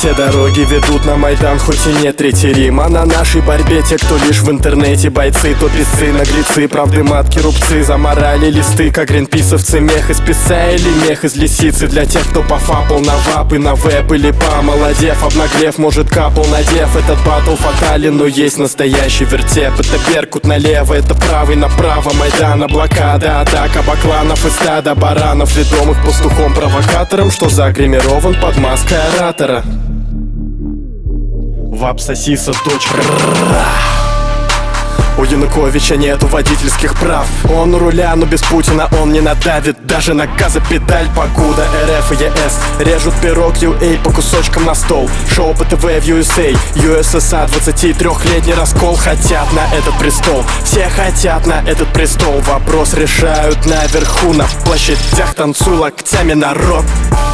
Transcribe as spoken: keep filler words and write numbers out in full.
Все дороги ведут на Майдан, хоть и нет третий Рим. А на нашей борьбе те, кто лишь в интернете бойцы, то писцы, наглецы, правды матки, рубцы, заморали листы, как гринписовцы. Мех из писа или мех из лисицы. Для тех, кто пофапал на вап и на веб, или помолодев, обнаглев, может капал надев. Этот батл фатален, но есть настоящий вертеп. Это Беркут налево, это правый направо. Майдана, блокада, атака бакланов и стада баранов, ведомых пастухом-провокатором, что загримирован под маской оратора. Вап сосиса, дочка. У Януковича нету водительских прав. Он у руля, но без Путина он не надавит даже на газопедаль, покуда эр эф и е эс режут пирог ю эй по кусочкам на стол. Шоу по тэ вэ в ю эс эй, ю эс эс а, двадцатитрёхлетний раскол. Хотят на этот престол, все хотят на этот престол. Вопрос решают наверху, на площадях танцуй локтями, народ.